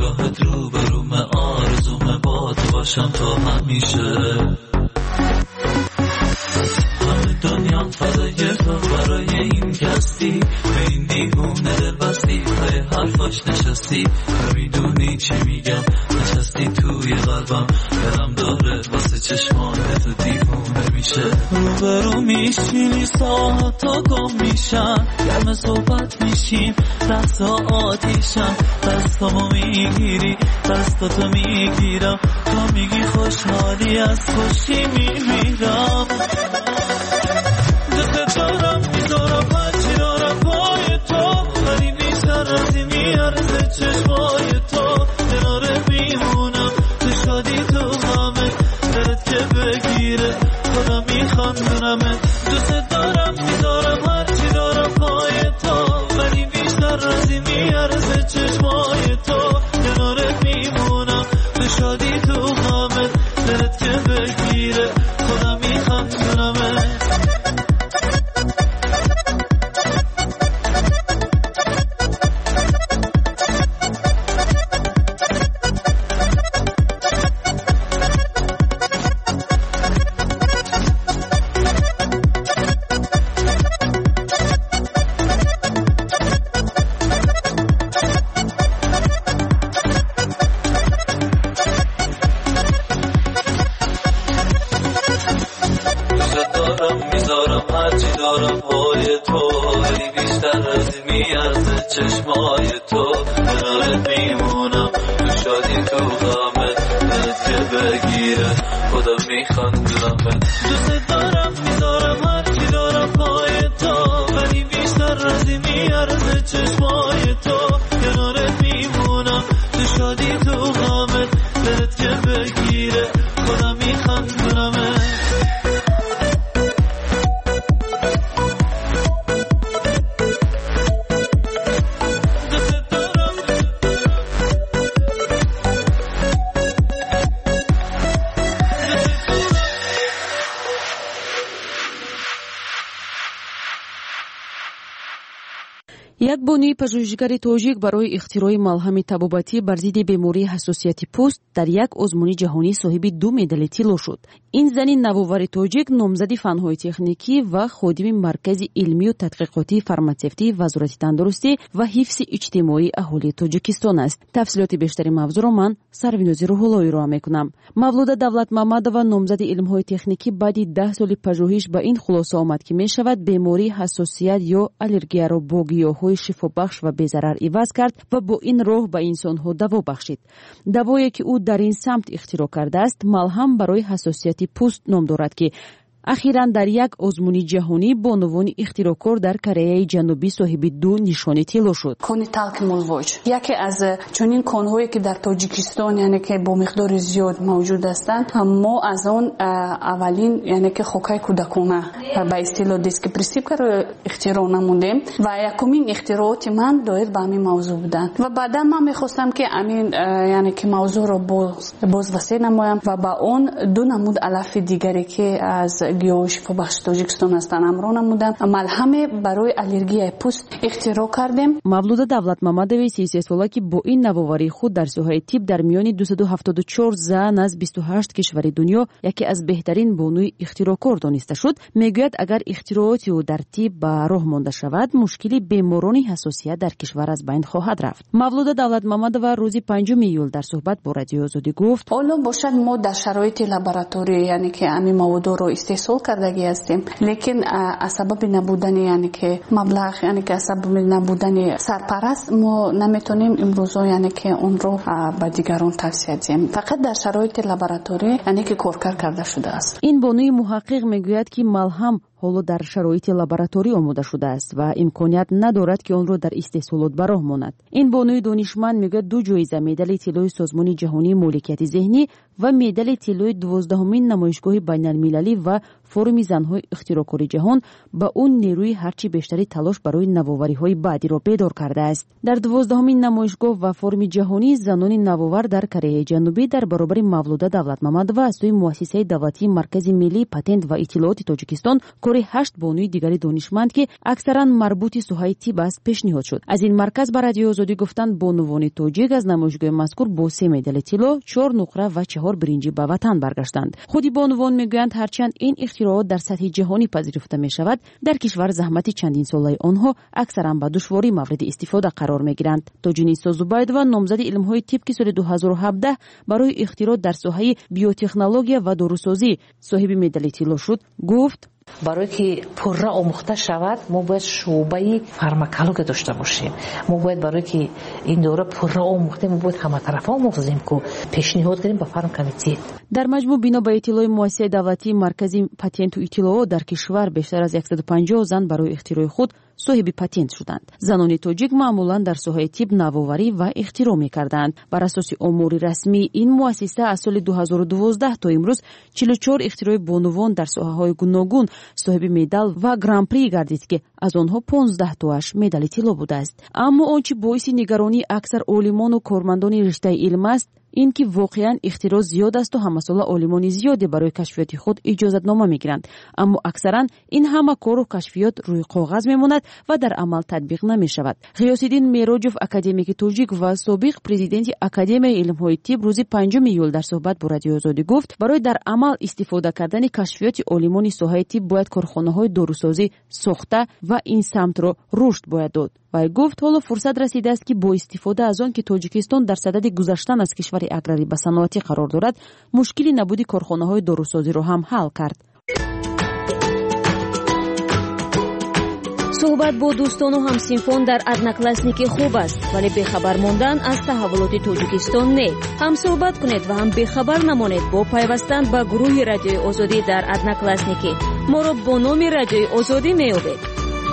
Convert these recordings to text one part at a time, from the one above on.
نگاهت رو برومه آرزومه با تو باشم تا همیشه همه دنیا فدای تو برای این کستی به این دیوونه دل بستی پای حرفاش نشستی نمیدونی چی میگم نشستی توی قلبم دلم داره واسه چشمانت تو دیوونه میشه روبرو میشینی ساعت تا گم میشم گرم صحبت میشیم لحظا آتیشم دستامو میگیری دستاتو میگیرم تو میگی خوشحالی از خوشی میمیرم دوست دارم میذارم هرچی دارم پای تو ولی بیشتر از این میارزه چشمای تو کناره میمونم تو شادی تو همه دلت که بگیره خدا میخواندونمه دوست دارم میذارم هرچی دارم پای تو ولی بیشتر از این میارزه چشمای تو کناره میمونم تو شادی تو همه دلت که بگیره خدا میخواندونمه چشمای تو کنارت میمونم تو شادی تو غمت دلت که بگیره خدا میخواندونمه دوست دارم میذارم هرچی دارم پای تو ولی بیشتر از این میارزه چشمای تو کنارت میمونم تو شادی تو غمت دلت که بگیره خدا میخواندونمه یک бонуи пажӯҳишгари тоҷик барои ихтирои малҳами табобатӣ бар зидди бемории ҳассосияти пӯст дар як озмуни ҷаҳонӣ соҳиби 2 медали тилло шуд. ин зани навовари тоҷик номзади фанҳои техникӣ ва ходими маркази илмию тадқиқотии фарматсевтии вазорати тандурустӣ ва ҳифзи иҷтимоии аҳолии тоҷикистон аст. тафсилоти бештари мавзӯъро ман Сарвинози Рӯҳуллоҳӣ ироа мекунам. Мавлуда Давлатмамадова номзади илмҳои техникӣ баъди 10 соли пажӯҳиш ба ин хулоса омад ки мешавад бемории ҳассосият ё аллергияро бо гиёҳҳои шифобахш ва безарар иваз кард ва бо ин роҳ ба инсонҳо даво бахшид. давое ки ӯ дар ин самт ихтироъ кардааст малҳам барои ҳассосияти пӯст ном дорад ки ахиран дар як озмуни ҷаҳонӣ бонувони ихтироъкор дар Кореяи Ҷанубӣ соҳиби 2 нишони тилло шуд. кони талки мулвоҷ яке аз чунин конҳое ки дар Тоҷикистон яъне ки бо миқдори зиёд мавҷуд ҳастанд мо аз он аввалин яъне ки хокаи кӯдакона ба истилоҳ дискипресивкаро ихтироъ намудем ва якумин ихтироъоти ман доир ба ҳамин мавзӯъ буданд ва баъдан ман мехостам ки амин яъне ки мавзӯъро боз васеъ намоям ва ба он 2 намуд алафи дигаре ки аз гиёҳи шифобахши Тоҷикистон ҳастанд амро намудам малҳаме барои аллергияи пӯст ихтироъ кардем. Мавлуда Давлатмамадови 33 сола ки бо ин навоварии худ дар соҳаи тиб дар миёни 274 зан аз 28 кишвари дунё яке аз беҳтарин бонуи ихтироъкор дониста шуд, мегӯяд агар ихтироъоти ӯ дар тиб ба роҳ монда шавад мушкили беморони ҳассосият дар кишвар аз байн хоҳад рафт. Мавлуда Давлатмамадова рӯзи 5 июл дар суҳбат бо Радиои Озодӣ гуфт: ҳоло бошад мо дар шароити лабораторӣ яъне ки ҳамин маводро истеҳсол кардагӣ ҳастем, лекин аз сабаби набудани яъне ки маблағ яъне ки аз сабаби набудани сарпараст мо наметонем имрӯзо яъне ки онро ба дигарон тавсия диҳем. фақат дар шароити лабораторӣ яъне ки коркар карда шудааст. ин бонуи муҳаққиқ мегӯяд ки малҳам ҳоло дар шароити лабораторӣ омода шудааст ва имконият надорад ки онро дар истеҳсолот ба роҳ монад. ин бонуи донишманд мегӯяд 2 ҷоиза медали тиллои Созмони ҷаҳонии моликияти зеҳнӣ ва медали тиллои 12-умин намоишгоҳи байналмилалӣ ва форуми занҳои ихтироъкори ҷаҳон ба он нерӯи ҳарчи бештари талош барои навовариҳои баъдиро бедор кардааст. дар 12-умин намоишгоҳ ва форуми ҷаҳонии занони навовар дар Кореяи Ҷанубӣ дар баробари Мавлуда Давлатмамадова аз сӯи муассисаи давлатии Маркази миллии патент ва иттилооти Тоҷикистон кори 8 бонуи дигари донишманд ки аксаран марбути соҳаи тиб аст пешниҳод шуд. аз ин марказ ба Радиои Озодӣ гуфтанд бонувони тоҷик аз намоишгоҳи мазкур бо 3 медали тилло, 4 нуқра ва 4 биринҷӣ ба ватан баргаштанд. худи бонувон мегӯянд ҳарчанд ин ихтироот дар сатҳи ҷаҳонӣ пазируфта мешавад, дар кишвар заҳмати чандин солаи онҳо аксаран ба душворӣ мавриди истифода қарор мегиранд. Тоҷинисо Зубайдова, номзади илмҳои тиб ки соли 2017 барои ихтироъ дар соҳаи биотехнология ва дорусозӣ соҳиби медали тилло шуд, гуфт: барое ки пурра омӯхта шавад мо бояд шуъбаи фармакология дошта бошем. мо бояд барое ки ин дора пурра омӯхта мо бояд ҳаматарафа омӯхзем ку пешниҳод кардем ба фармкомитет. дар маҷмӯъ бино ба иттилои муассисаи давлатии Маркази патенту иттилоот дар кишвар бештар аз 150 зан барои ихтирои худ соҳиби патент шуданд. занони тоҷик маъмулан дар соҳаи тиб навоварӣ ва ихтироъ мекарданд. бар асоси омори расмии ин муассиса аз соли 2012 то имрӯз 44 ихтирои бонувон дар соҳаҳои гуногун соҳиби медал ва гран-при гардид ки аз онҳо 15 тоаш медали тилло будааст. аммо он чи боиси нигаронии аксар олимону кормандони риштаи илм аст, ин ки воқеан ихтироъ зиёд асту ҳамасола олимони зиёде барои кашфиёти худ иҷозатнома мегиранд, аммо аксаран ин ҳама кору кашфиёт рӯи коғаз мемонад ва дар амал татбиқ намешавад. ғиёсиддин мероҷов, академики тоҷик ва собиқ президенти Академияи илмҳои тиб, рӯзи 5 июл дар суҳбат бо Радиои Озодӣ гуфт: барои дар амал истифода кардани кашфиёти олимони соҳаи тиб бояд корхонаҳои дорусозӣ сохта ва ин самтро рушд бояд дод. вай гуфт ҳоло фурсат расидааст ки бо истифода аз он ки Тоҷикистон дар садади гузаштан аз кишвари аграрӣ ба саноатӣ қарор дорад, мушкили набуди корхонаҳои дорусозиро ҳам ҳал кард. суҳбат бо дӯстону ҳамсинфон дар одноклассники хуб аст, вале бехабар мондан аз таҳаввулоти Тоҷикистон не. ҳам суҳбат кунед ва ҳам бехабар намонед бо пайвастан ба гурӯҳи Радиои Озодӣ дар одноклассники. моро бо номи Радиои Озодӣ меёбед.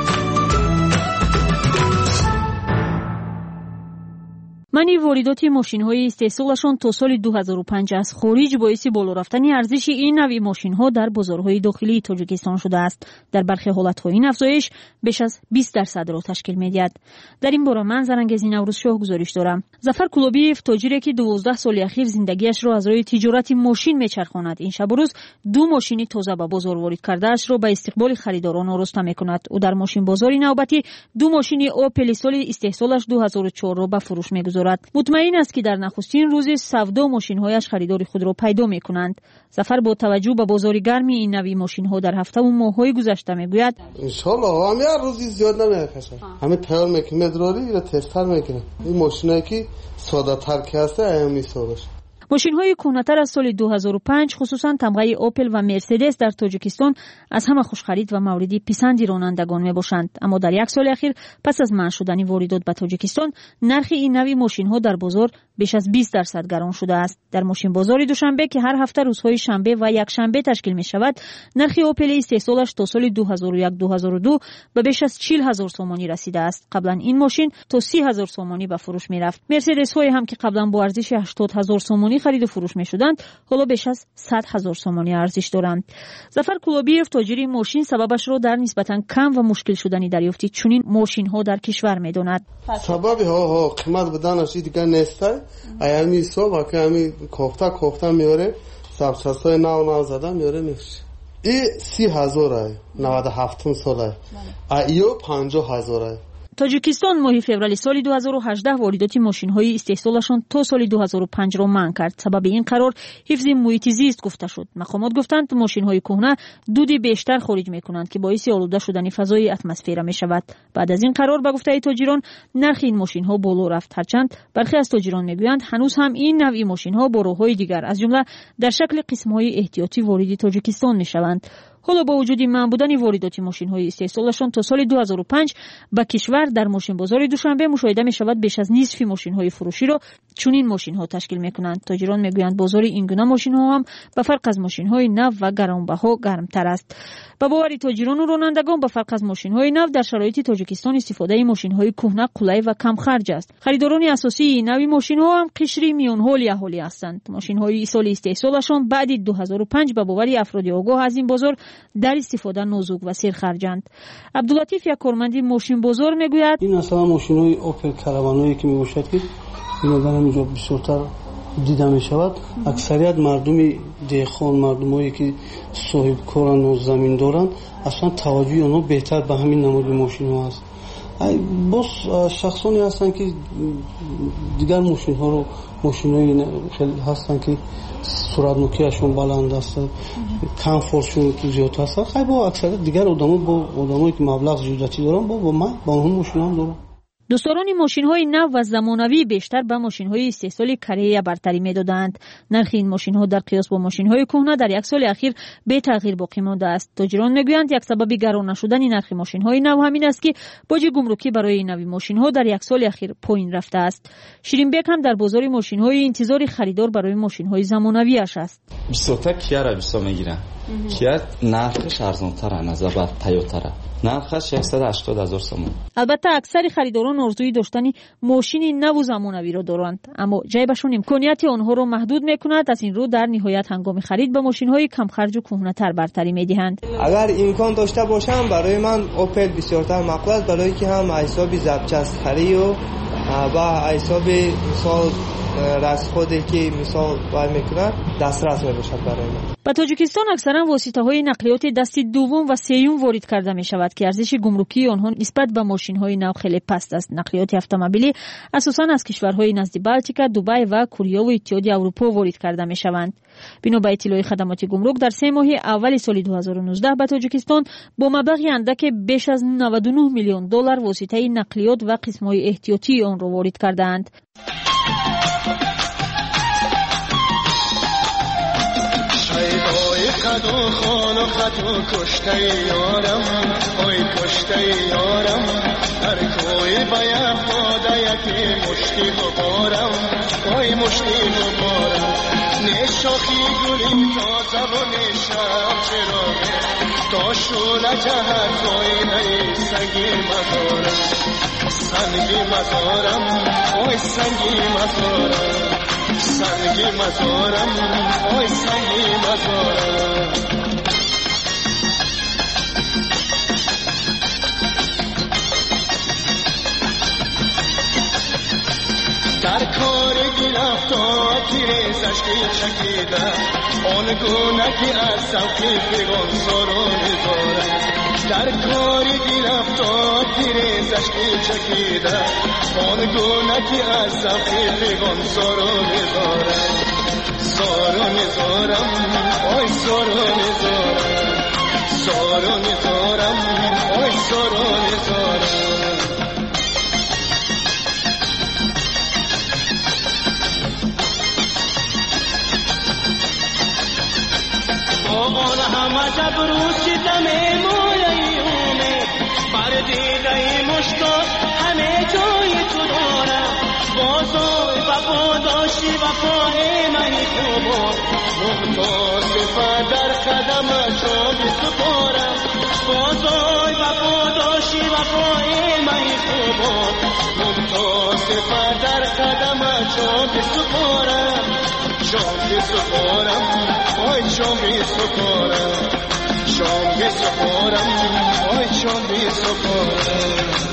манъи воридоти мошинҳои истеҳсолашон то соли 2005 аз хориҷ боиси боло рафтани арзиши ин навъи мошинҳо дар бозорҳои дохилии Тоҷикистон шудааст. дар бархи ҳолатҳо ин афзоиш беш аз 20% ташкил медиҳад. дар ин бора ман Зарангези Наврӯзшоҳ гузориш дорам. Зафар Кулобиев, тоҷире ки 12 соли ахир зиндагиашро аз роҳи тиҷорати мошин мечархонад, ин шабу рӯз 2 мошини тоза ба бозор ворид кардаашро ба истиқболи харидорон ороста мекунад. ӯ дар мошинбозори навбатӣ 2 мошини Opel соли истеҳсолаш 2004-ро ба фурӯш мегузорад. мутмаин аст ки дар нахустин рӯзи савдо мошинҳояш харидори худро пайдо мекунанд. Зафар бо таваҷҷӯҳ ба бозори гарми ин навъи мошинҳо дар ҳафтаву моҳҳои гузашта мегӯяд: иншоалло ҳам яр рӯзи зиёд намекашад. ҳаме тайёр мекунем медрори ира тестар мекунем. ин мошинае ки содатар ки аст мисолаш. мошинҳои кӯҳнатар аз соли 2005 хусусан тамғаи Opel ва Mercedes дар Тоҷикистон аз ҳама хушхарид ва мавриди писанди ронандагон мебошанд. аммо дар як соли ахир пас аз манъ шудани воридот ба Тоҷикистон, нархи ин навъи мошинҳо дар бозор беш аз 20% гарон шудааст. дар мошинбозори Душанбе ки ҳар ҳафта рӯзҳои шанбе ва якшанбе ташкил мешавад, нархи Opel истеҳсолаш то соли 2001-2002 ба беш аз 40 000 сомонӣ расидааст. қаблан ин мошин то 30 000 сомонӣ ба фурӯш мерафт. Мерседесҳое ҳам ки қаблан бо арзиши 80 000 сомонӣ خرید و فروش می‌شدند، حالا بیش از 100,000 سومانی ارزش دارند. ظفر کلوبیف تاجر ماشین سببش را در نسبتاً کم و مشکل شدنی دریافت چنین ماشین‌ها در کشور می‌داند. سبب ها قیمت بدنش دیگه نیست. ایامی صبح که امی کوفتا میاره، سبساسای نو زدن میاره میشه. ای 30,000 97 ساله. ایو 50,000. تاجیکستان ماه فوریه سال 2018 واردات ماشین‌های استحصالشان تا سال 2005 را منع کرد. سبب این قرار حفظ محیط زیست گفته شد. مقامات گفتند ماشین‌های کهنه دود بیشتر خارج می‌کنند که باعث آلوده شدن فضای اتمسفر می‌شود. بعد از این قرار به گفته تاجران نرخ این ماشین‌ها بالا رفت. هرچند برخی از تاجران می‌گویند هنوز هم این نوع ماشین‌ها با راه‌های دیگر از جمله در شکل قسم‌های احتیاطی وارد تاجیکستان می‌شوند. حالا با وجود منع بودن واردات ماشین‌های استحصالشان تا سال 2005 به کشور در ماشین بازار دوشنبه مشاهده می‌شود بیش از نصف ماشین‌های فروشی را چنین ماشین ها تشکیل میکنند. تاجران میگویند بازار این گونه ماشین ها هم به فرق از ماشین های نو و گرانبها گرمتر است. به باور تاجران و رانندگان به فرق از ماشین های نو در شرایط تاجیکستان استفاده ماشین های کهنه قلای و کم خرج است. خریداران اساسی نوی ماشین ها هم قشری میان حال اهالی هستند. ماشین های سال استحصالشان بعد 2005 به باور افراد آگاه از این بازار در استفاده نازک و سرخرجند. عبداللطیف یک کارمند ماشین بازار میگوید این اصلا ماشین های اوپل کاروانایی که میباشد که اینا در اینجا بسیارتر دیده می شود. اکثریت مردم دهخان، مردمایی که صاحب کارن و زمین دارن، اصلا توجه آنها بهتر به همین نماد ماشین ها است. باز شخصانی هستن که دیگر ماشین ها رو ماشینایی خیلی هستن که سرعت نوکیشون بلند است، کامفورتشون که زیاد هست. خیلی با اکثریت دیگر آدمایی که مبلغ زیادی دارن با هم ماشین هم دارن. دوستداران ماشین‌های نو و زمانوی بیشتر به ماشین‌های استحصال کره برتری می‌دادند. نرخ این ماشین‌ها در قیاس با ماشین‌های کهنه در یک سال اخیر بی تغییر باقی مانده است. تاجران می‌گویند یک سبب گران نشدن نرخ ماشین‌های نو همین است که باج گمرکی برای نوی ماشین‌ها در یک سال اخیر پایین رفته است. شیرین بیگ هم در بازار ماشین‌های انتظار خریدار برای ماشین‌های زمانوی‌اش است. 20 تا کیا را 20 میگیرن. کیا نرخش ارزان‌تر از نظر بر تویوتا. نرخش 180,000 تومان. البته اکثر خریداران آرزوی داشتن ماشین نو و زمانوی را دارند، اما جیبشون امکانیت آنها را محدود میکند. از این رو در نهایت هنگام خرید به ماشین‌های کم خرج و کهنه‌تر برتری میدهند. اگر امکان داشته باشم برای من اوپل بسیارتر مقبول است، برای که هم حساب ضبط‌چسب‌خری و حساب مثال رسخودی که مثال باید میکنن دسترس میباشد برای من. به تاجیکستان اکثرا واسطه‌های نقلیات دستی دوم و سوم وارد کرده می شود که ارزش گمرکی آنها نسبت به ماشین‌های نو خیلی پست است. نقلیات اتومبیلی اساساً از کشورهای نزد بالتیک، دبی و کره و اتحادیه اروپا وارد کرده می شوند. بنا به اطلاع خدمات گمرک در 3 ماه اول سال 2019 به تاجیکستان با مبلغی اندک بیش از 99 میلیون دلار واسطه نقلیات و قسم‌های احتیاطی آن را وارد کردند. خدو خان و خدو کشته یارم، اوی کشته یارم، هر کوی باید خدا یکی مشتی ببارم، اوی مشتی ببارم. نشاخی گلی تازه و نشم چراغه، تا شوله جهت اوی نی سنگی مزارم، سنگی مزارم، اوی سنگی مزارم، سنگی مزارم، اوی سنگی مزارم. در کار گرفتار تیرزش که چکیده، آن گونه که از سوکی پیگان سارو میذاره. در کار گرفتار تیرزش که چکیده، آن گونه که از سوکی پیگان سارو میذاره. سارو میذارم، آی سارو میذارم، سارو میذارم، آی سارو میذارم. آن همه جبروس که دمه مولیومه، بر دیده مشتاق همه جای تو دارم. بازای وفا داشتی وفای منی خوبا، نقطه صفت در قدم چون بسپارم. بازای وفا داشتی وفای منی خوبا، نقطه صفت در قدم چون بسپارم. شام بسپارم، آی شام بسپارم، شام بسپارم، آی شام بسپارم.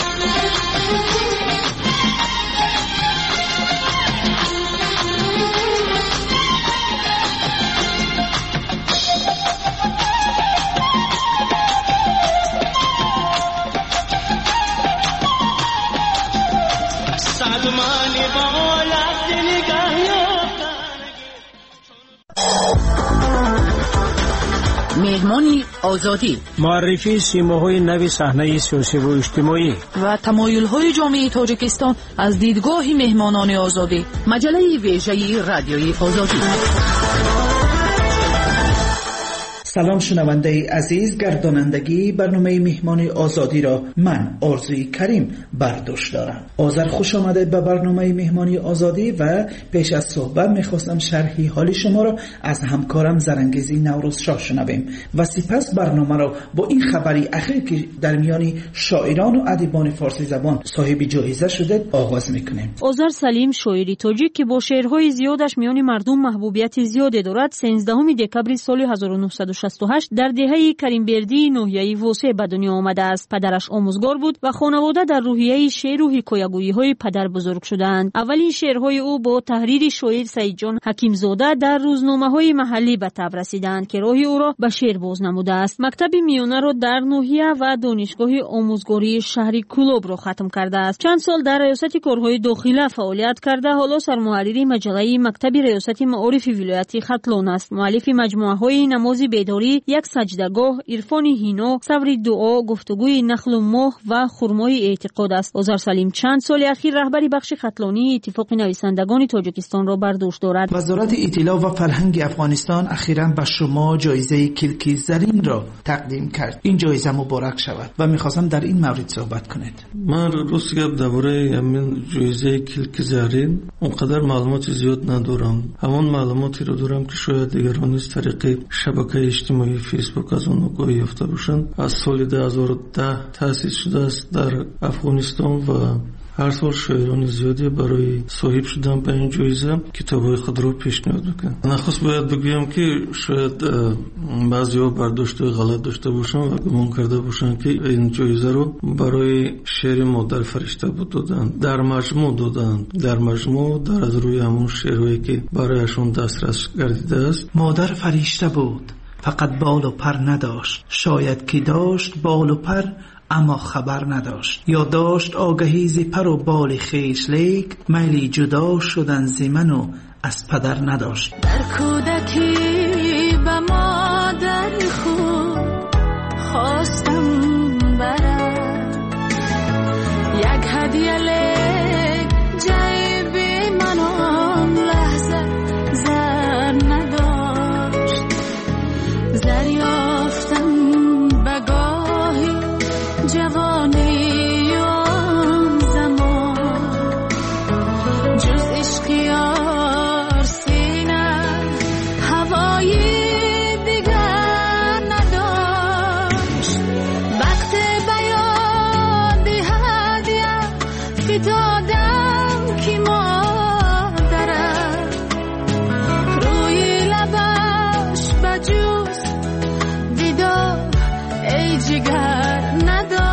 مهمانی آزادی، معرفی سیماهای نوی صحنه سیاسی و اجتماعی و تمایل‌های جامعه تاجیکستان از دیدگاه مهمانان آزادی. مجله ویژه رادیوی آزادی. سلام شنونده عزیز، گردانندگی برنامه مهمان آزادی را من آرزوی کریم برداشت دارم. آذر خوش آمده به برنامه مهمانی آزادی و پیش از صحبت میخواستم شرحی حال شما را از همکارم زرنگیزی نوروز شاه شنویم و سپس برنامه را با این خبری اخیر که در میان شاعران و ادیبان فارسی زبان صاحب جایزه شده آغاز میکنیم. آذر سلیم شاعری تاجیک که با شعرهای زیادش میان مردم محبوبیت زیادی دارد 13 دکبر سال 1968 در دهه کریمبردی ناحیه واسع به دنیا آمده است. پدرش آموزگار بود و خانواده در روحیه شعر و حکایه‌گویی های پدر بزرگ شدند. اولین شعرهای او با تحریر شاعر سعید جان حکیم زاده در روزنامه‌های محلی به تب رسیدند که راه او را به شعر باز نموده است. مکتب میانه را در ناحیه و دانشگاه آموزگاری شهری کلوب را ختم کرده است. چند سال در ریاست کارهای داخله فعالیت کرده، حالا سرمحرری مجله مکتب ریاست معارف ولایت ختلان است. مؤلف مجموعه‌های نماز بیداری، یک سجدهگاه، عرفان هینا، صبر دعا، گفتگوی نخل و ماه و خرمای اعتقاد است. آذر سلیم چند سال اخیر رهبری بخش ختلانی اتفاق نویسندگان تاجیکستان را بر دوش دارد. وزارت اطلاع و فرهنگ افغانستان اخیراً به شما جایزه کلکی زرین را تقدیم کرد. این جایزه مبارک شود و می‌خواستم در این مورد صحبت کنید. من راست گپ درباره همین جایزه کلکی زرین اونقدر معلومات زیاد ندارم. همون معلوماتی رو دارم که شاید دیگران از طریق شبکه اجتماعی فیسبوک از اون آگاهی یافته باشند. از سال 2010 تأسیس شده است در افغانستان و هر سال شاعران زیادی برای صاحب شدن به این جایزه کتاب‌های خود را پیشنهاد میکنند. نخست باید بگویم که شاید بعضی‌ها برداشت غلط داشته باشند و گمان کرده باشند که این جایزه رو برای شعر مادر فرشته بود دادند. در مجموع در از روی همون شعرهایی که برایشون دسترس گردیده است. مادر فرشته بود، فقط بال و پر نداشت، شاید که داشت بال و پر اما خبر نداشت، یا داشت آگهی ز پر و بال خویش، لیک میلی جدا شدن ز من و از پدر نداشت. در کودکی به مادر خود خواستم برد، یک هدیه لیک جیب من آن لحظه زر نداشت. زر یافتم بگاهی جوانی آن زمان، جز عشق یار سینه هوایی دیگر نداشت. وقت بیاد هدیه فتادم که مادرم روی لبش بجوز دیدار ای جگر نداشت.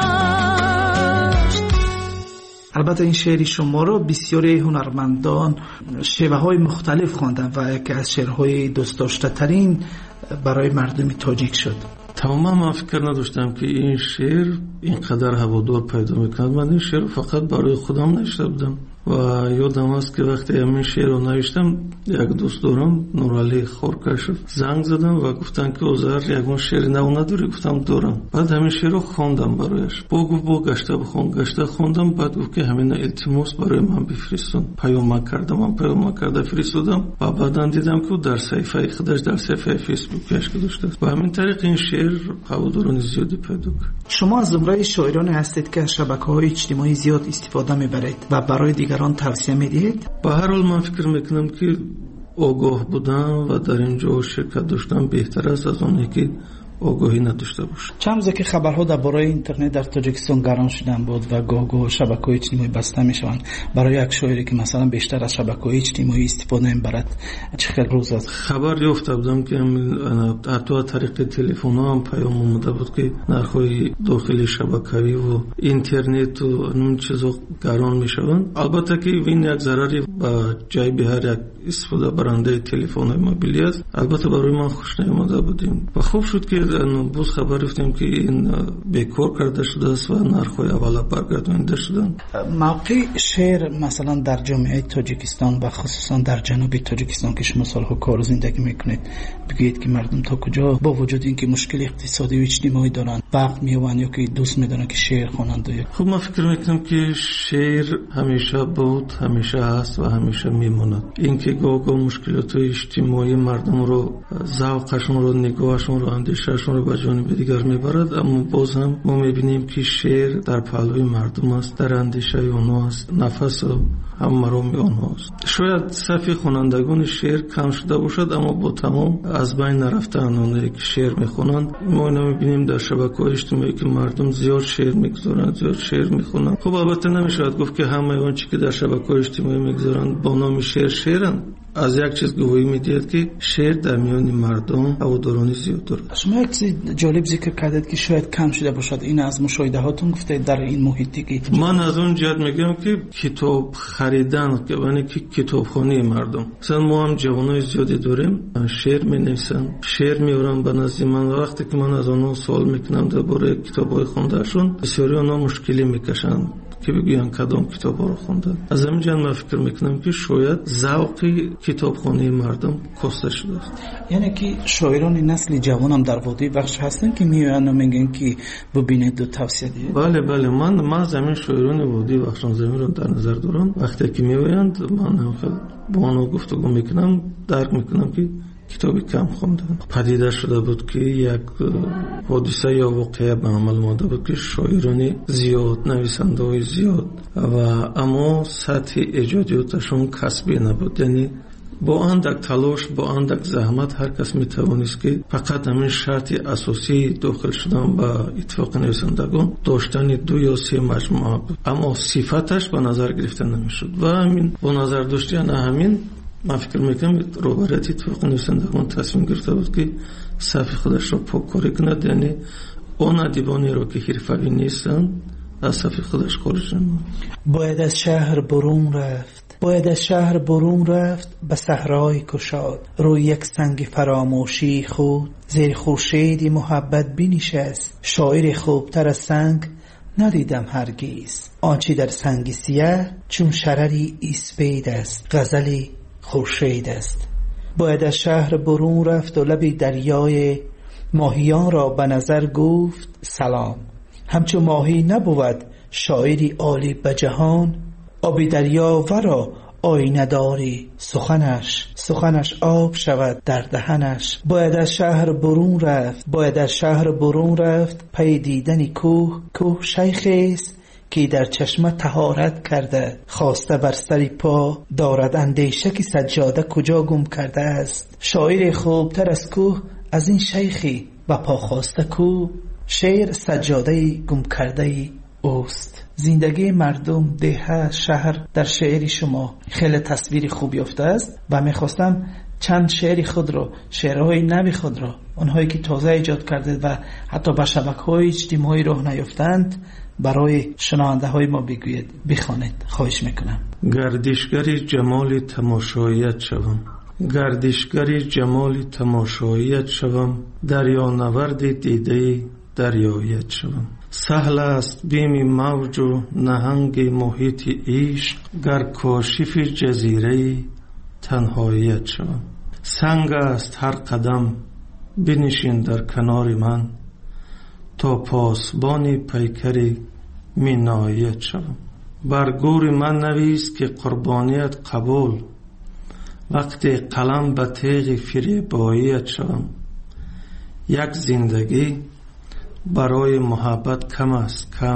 البته این شعری شما رو بسیاری هنرمندان شیوه های مختلف خواندن و یکی از شعرهای دوست داشته ترین برای مردم تاجیک شد. تماما من فکر نداشتم که این شعر اینقدر هوادار پیدا میکند. من این شعر فقط برای خودم نوشته بودم و یادم است که وقتی همین شعر رو نوشتم یک دوست دارم نورعلی خورکشف زنگ زدم و گفتن که آذر یگون شعر نو نداری؟ گفتم دارم. بعد همین شعر رو خواندم برایش. گفت گشته بخون. گشته خوندم. بعد گفت که همین التماس برای من بفرستون. پیام کرده فرستادم و بعداً دیدم که در صفحه خودش در صفحه فیسبوکش گذاشته است و همین طریق این شعر هواداران زیادی پیدا کرد. شما از زمره شاعران هستید که از شبکه‌های اجتماعی زیاد استفاده می‌برید و برای دیگران توصیه میدید؟ به هر حال من فکر میکنم که آگاه بودن و در اینجا شرکت داشتن بهتر است از اونی که آگاهی نداشته باشه. چند روزه که خبرها درباره اینترنت در تاجیکستان گران شدن بود و گاه شبکه‌های اجتماعی بسته میشوند، برای یک شاعری که مثلا بیشتر از شبکه‌های اجتماعی استفاده می‌برد چه خیلی روز است؟ خبر یافته بودم که حتی از طریق تلفن هم پیام اومده بود که نرخ‌های داخلی شبکه‌ای و اینترنت و اون چیزا گران میشوند. البته که این یک ضرری به جیب هر یک استفاده برنده تلفن‌های موبیلی است. البته برای من خوش نیامده بودیم و خوب شد که буз хабар рафтем ки ин бекор карда шудааст ва нархҳои аввала баргардонида шуданд. мавқеи шеър масалан дар ҷомеаи тоҷикистон ва хусусан дар ҷануби тоҷикистон ки шумо солҳо кору зиндагӣ мекунед, бигӯед ки мардум то куҷо бо вуҷуди ин ки мушкили иқтисодию иҷтимоӣ доранд вақт меёбанд ё ки дӯст медоранд ки шеър хонанд? хуб ман фикр мекунам ки шеър ҳамеша буд, ҳамеша ҳаст ва ҳамеша мемонад. ин ки гоҳ-гоҳ мушкилотҳои иҷтимоии мардумро, завқашонро, нигоҳашонро, андешаашонро ба ҷониби дигар мебарад, аммо боз ҳам мо мебинем ки шеър дар паҳлӯи мардум аст, дар андешаи онҳо аст, нафасу ҳаммароми онҳост. шояд сафи хонандагони шеър кам шуда бошад, аммо бо тамом аз байн нарафтаанд онҳое ки шеър мехонанд. мо ино мебинем дар шабакаҳои иҷтимоӣ ки мардум зиёд шеър мегузоранд, зиёд шеър мехонанд. хуб албатта намешавад гуфт ки ҳамаи он чӣ ки дар шабакаҳои иҷтимоӣ мегузоранд бо номи шеър шеъранд. аз як чиз гувоҳӣ медиҳад ки шеър дар миёни мардум ҳаводорони зиёд дорад. шумо як чизи ҷолиб зикр кардед ки шояд кам шуда бошад. ин аз мушоҳидаҳотон гуфтед дар ин муҳити ки ман аз он ҷиҳат мегӯям ки китоб харидан, яъне ки китобхонии мардум. масалан мо ҳам ҷавонои зиёде дорем, шеър менависанд, шеър меоранд ба назди ман. вақте ки ман аз онҳо суол мекунам дар бораи китобҳои хондаашон, бисёри онҳо мушкилӣ мекашанд ки бигӯянд кадом китобҳоро хонданд. аз ҳамин ҷиҳат ман фикр мекунам ки шояд завқи китобхонии мардум коста шудааст. яъне ки шоирони насли ҷавонам дар водии бахш ҳастанд ки меоянд ва мегӯянд ки бубинеду тавсия диҳед? бале ман замин шоирони водии бахшонзаминро дар назар дорам. вақте ки меоянд ман бо онҳо гуфтугӯ мекунам, дарк мекунам ки китоби кам хонданд. падида шуда буд ки як ҳодиса ё воқеа ба амал омада буд ки шоирони зиёд, нависандаҳои зиёд ва аммо сатҳи эҷодиёташон касбӣ набуд. яъне бо андак талош, бо андак заҳмат ҳар кас метавонист ки фақат ҳамин шарти асосии дохил шудан ба иттифоқи нависандагон доштани 2 ё 3 маҷмӯа буд, аммо сифаташ ба назар гирифта намешуд. ва ҳамин бо назар дошти ана ҳамин ман фикр мекунам роҳбарияти иттифоқи нависандагон тасмим гирифта буд ки сафи худашро покорӣ кунад, яъне он адибонеро ки ҳирфавӣ нестанд аз сафи худаш хориҷ намояд. бояд аз шаҳр бурун рафт, бояд аз шаҳр бурун рафт, ба саҳрои кушод, рӯи як санги фаромӯшии худ, зери хуршеди муҳаббат бинишаст. шоири хубтар аз санг ندیدم هرگیز، آنچه در سنگ سیاه چون شرری اسپید است، غزلی خورشید است. باید از شهر برون رفت و لب دریای ماهیان را به نظر گفت سلام. همچو ماهی نبود شاعری عالی به جهان، آب دریا ورا آینه داری سخنش آب شود در دهنش. باید از شهر برون رفت، باید از شهر برون رفت، پی دیدن کوه شیخی است که در چشمه طهارت کرده، خواسته بر سر پا دارد اندیشه که سجاده کجا گم کرده است. شاعر خوبتر از کوه از این شیخی و پا خواسته کو، شعر سجاده گم کرده اوست. زندگی مردم، ده، شهر در شعر شما خیلی تصویر خوب یافته است و میخواستم چند شعر خود را، شعرهای نو خود را، اونهایی که تازه ایجاد کرده و حتی به شبکه‌های اجتماعی راه نیافتند برای شنونده های ما بگوید، بخوانید. خواهش میکنم. گردشگری جمال تماشاییت شوم، گردشگری جمال تماشاییت شوم، دریا نورد دیده دریایت شوم. سهل است بیم موج و نهنگ محیط عشق، گر کاشف جزیره تنهاییت شوم. سنگ است هر قدم بنشین در کنار من، تا پاسبان پیکر میناییت شوم. بر گور من نویس که قربانیت قبول، وقتی قلم به تیغ فریباییت شوم. یک زندگی برای محبت کم است، کم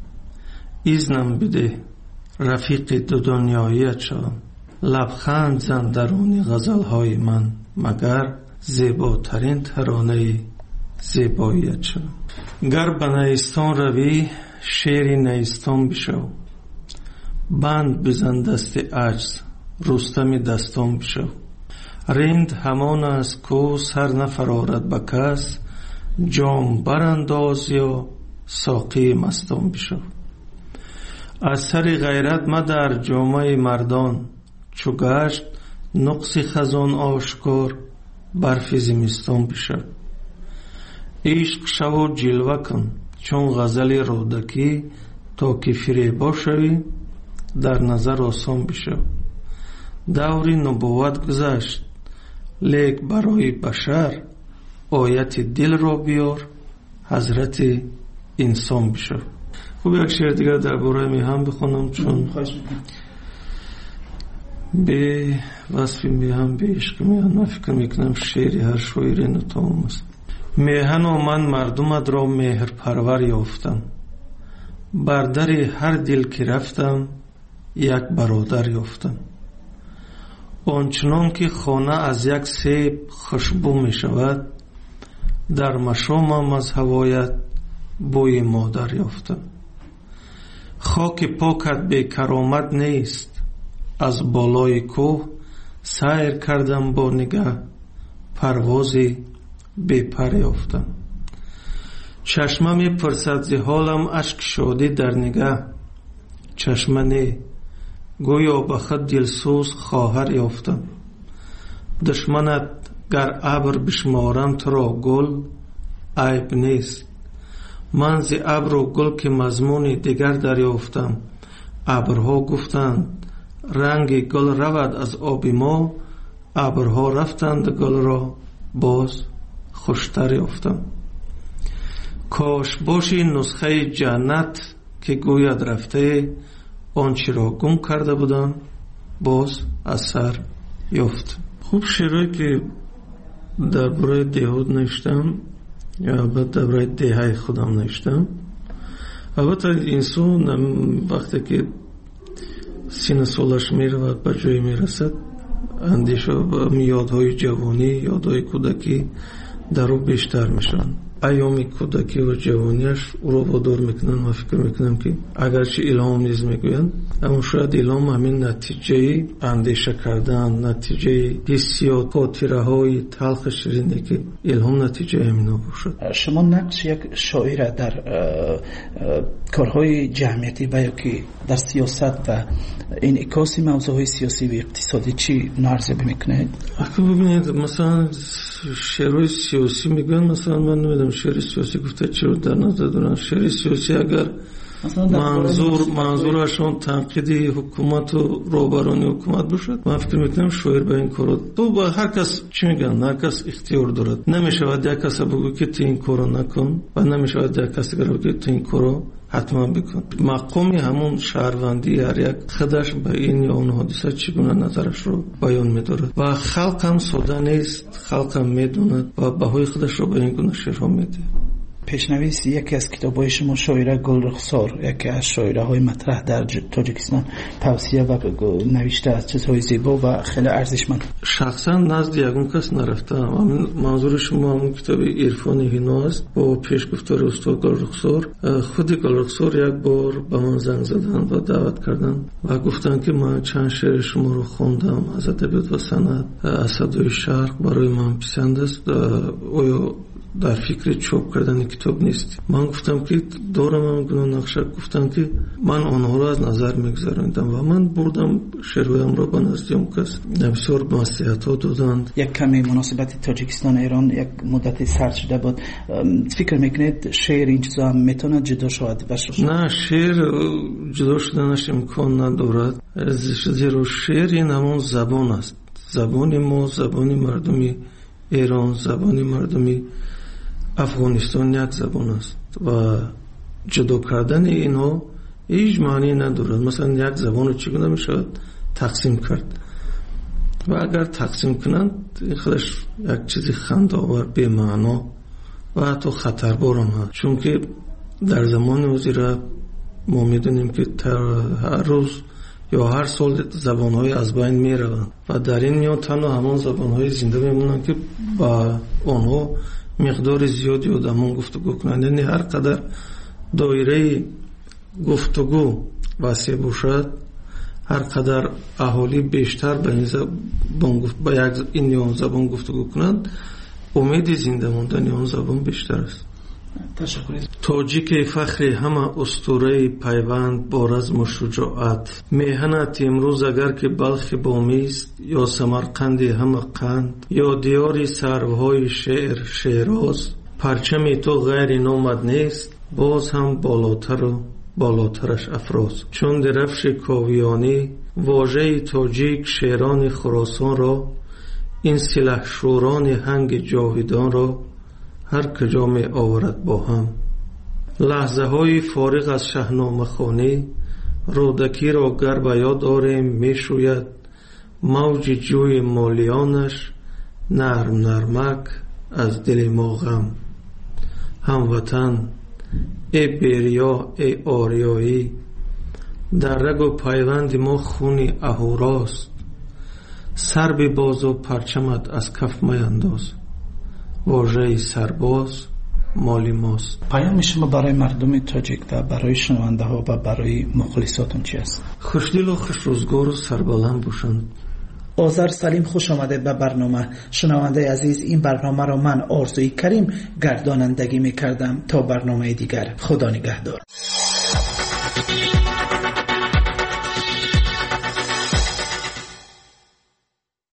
ایزنم بده رفیق دو دنیاییت شوم. لبخند زن درون غزلهای من، مگر زیباترین ترانه زیباییت شوم. گر به نیستان روی شیر نیستان بشو، بند بزن دست عجز رستم دستان بشو. رند همان است کو سر نفرارد به کس، جام برانداز یا ساقی مستان بشو. از سر غیرت مدر جامه مردان، چو گشت نقص خزان آشکار برف زمستان بشو. عشق شو جلوه کن چون غزل رودکی تا که فریبا شوی در نظر آسان بشو. دوری نبوت گذشت لیک برای بشر آیت دل را بیار حضرت انسان بشو. خوب یک شعر دیگر درباره میهن بخونم چون به وصف میهن به عشق میهن من فکر میکنم شعری هر شاعری نتام است. میهن و من مردمت را مهر پرور یافتم، بر در هر دل که رفتم یک برادر یافتم. آنچنان که خانه از یک سیب خوشبو می شود، در مشامم از هوایت بوی مادر یافتم. خاک پاکت بی کرامت نیست، از بالای کوه سیر کردم با نگاه پروازی بی پر یافتم. چشمه می پرسد ز حالم اشک شادی در نگاه، چشمه نه گویا به خود دلسوز خواهر یافتم. دشمنت گر ابر بشمارم تو را گل عیب نیست، من ز ابر و گل که مضمون دیگر دریافتم. ابرها گفتند رنگ گل رود از آب ما، ابرها رفتند گل را باز خوشتر یافتم. کاش باشی نسخه جنت که گوید رفته، آنچه را گم کرده بودم باز از سر یافت. خوب شعرهایی که درباره دهود نوشتم یا درباره دهه خودم نوشتم. البته انسان وقتی که سن سالش میرود به جایی میرسد، اندیشه و یادهای جوانی، یادهای کودکی در او بیشتر میشن. ایام کودکی و جوانیش او رو وادار میکنن. من فکر میکنم که اگرچه الهام نیز میگویند، اما شاید الهام همین نتیجه اندیشه کردن، نتیجه حسیات، خاطره های تلخ شیرینی که الهام نتیجه همینا باشد. شما نقش یک شاعر در کارهای جمعیتی و یا که در سیاست و انعکاس موضوعهای سیاسی و اقتصادی چی ارزیابی میکنید؟ اگه ببینید مثلا شعرهای سیاسی میگن، مثلا من نمیدونم شعر سیاسی گفته چی رو در نظر دارن. شعر سیاسی اگر منظورشون تنقیدی حکومت و روبرانی حکومت باشد، من فکر میکنم شاعر به این کارو تو با هر کس چی میگن، هر کس اختیار دارد. نمیشود یک کس بگو که تو این کارو نکن و نمیشود یک کس بگو که تو این کارو حتما بکن. مقامی همون شهروندی هر یک خودش به این یا اون حادثه چگونه نظرش رو بیان می‌دارد و خلق هم ساده نیست، خلق هم میدوند و بهای خودش رو به این گونه شعرها میده. پیشنویس یکی از کتاب‌های شما شاعره گلرخسار، یکی از شاعره‌های مطرح در تاجیکستان، توصیه و نوشته از چیزهای زیبا و خیلی ارزشمند. شخصا نزد یگون کس نرفتم. منظور شما همون کتاب عرفان هینا است با پیشگفتار استاد گلرخسار. خود گلرخسار یک بار به من زنگ زدن و دعوت کردن و گفتن که من چند شعر شما رو خوندم از ادبیات و صنعت، از صدای شرق برای من پسند است، آیا در فکر چاپ کردن کتاب نیست؟ من گفتم که دارم هم گناه نقشه. گفتم که من آنها را از نظر میگذارندم و من بردم شعرهایم را به نزد اون کس، بسیار نصیحت ها دادند. یک کمی مناسبت تاجیکستان ایران یک مدت سرد شده بود. فکر میکنید شعر این چیزا هم میتونه جدا شود؟ نه، شعر جدا شدنش امکان ندارد، زیرا شعر این همون زبان است. زبان ما، زبان مردمی ایران، زبان مردمی افغانستان یک زبان است و جدا کردن اینها هیچ معنی ندارد. مثلا یک زبان رو چگونه میشود تقسیم کرد و اگر تقسیم کنند خودش یک چیزی خنده‌آور، بی معنا و حتی خطربار هم هست. چون که در زمان وزیره ما میدونیم که هر روز یا هر سال زبان‌های از بین میروند و در این میان تنها همون زبان‌های زنده میمونند که با آنها مقدار زیادی آدمان گفتگو کنند. یعنی هر قدر دایره گفتگو وسیع باشد، هر قدر اهالی بیشتر به این زبان گفتگو کنند، امید زنده موندن آن زبان بیشتر است. تاجیک فخر همه اسطوره پیوند با رزم و شجاعت، میهنت امروز اگر که بلخ بامیست یا سمرقند همه قند، یا دیاری سروهای شعر شیراز، پرچم تو غیر نامد نیست، باز هم بالاتر و بالاترش افراز. چون درفش کاویانی واژه تاجیک شیران خراسان را، این سلاح شوران هنگ جاویدان را هر کجا می آورد با هم. لحظه های فارغ از شاهنامه خوانی رودکی را گر به یاد آریم می شوید موج جوی مالیانش نرم نرمک از دل ما غم. هموطن ای بیریا ای آریایی، در رگ و پیوند ما خونی اهوراست. سر به باز و پرچمت از کف میانداز، واژه سرباز مالی ماست. پیام شما برای مردم تاجیک و برای شنونده ها و برای مخلصاتون چی است؟ خوشدل و خوش روزگار و سربلند باشند. آذر سلیم، خوش آمده به برنامه. شنونده عزیز، این برنامه را من آرزوی کریم گردانندگی میکردم. تا برنامه دیگر، خدا نگهدار.